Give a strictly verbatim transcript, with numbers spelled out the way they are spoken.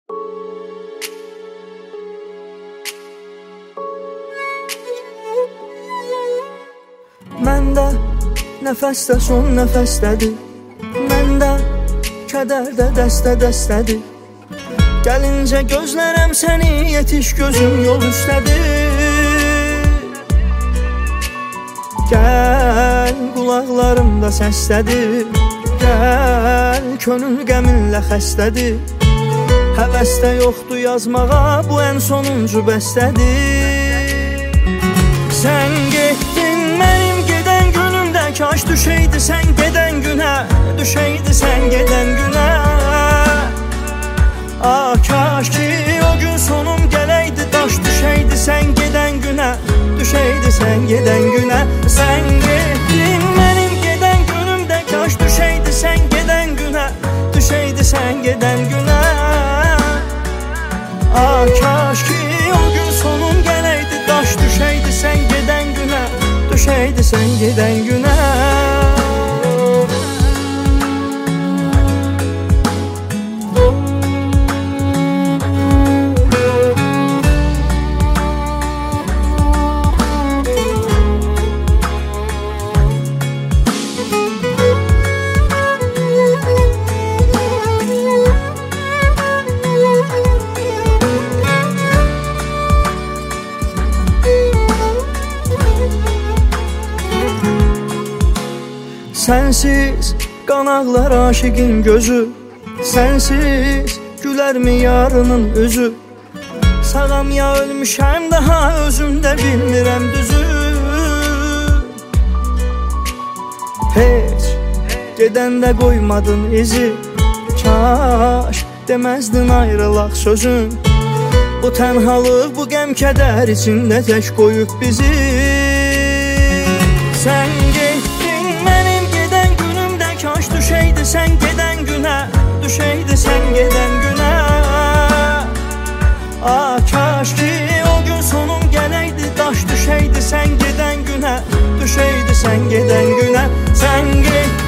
Məndə nəfəsdə son nəfəsdədir, məndə kədərdə dəstə-dəstədir. Gəlincə gözlərəm səni, yetiş gözüm yol üstədir. Gəl qulaqlarımda səslədir, gəl könül qəminlə xəstədir. Həvəsdə yoxdur yazmağa, bu ən sonuncu bəstədir. Sən getdin mənim gedən günümdə, kaş düşəydi sən gedən günə, düşəydi sən gedən günə. Ah, kaş ki o gün sonum gələydi, daş düşəydi sən gedən günə, düşəydi sən gedən günə. Sən getdin mənim gedən günümdə, kaş düşəydi sən gedən günə, düşəydi sən gedən günə. Ah, kaş ki o gün sonum gələydi, daş düşəydi sən gedən günə, düşəydi sən gedən günə. Sənsiz qanaqlar aşiqin gözü, sənsiz gülərmi yarının üzü. Sağam ya ölmüşəm daha, özümdə bilmirəm düzü. Heç gedəndə qoymadın izi, kaş deməzdin ayrılaq sözün. Bu tənhalıq, bu qəm kədər içində tək qoyub bizi. Sən getdin mənim gedən günümdə, kaş düşəydi sən gedən günə, düşəydi sən gedən günə. Ah, kaş ki o gün sonum gələydi, daş düşəydi sən gedən günə, düşəydi sən gedən günə. Sən getdin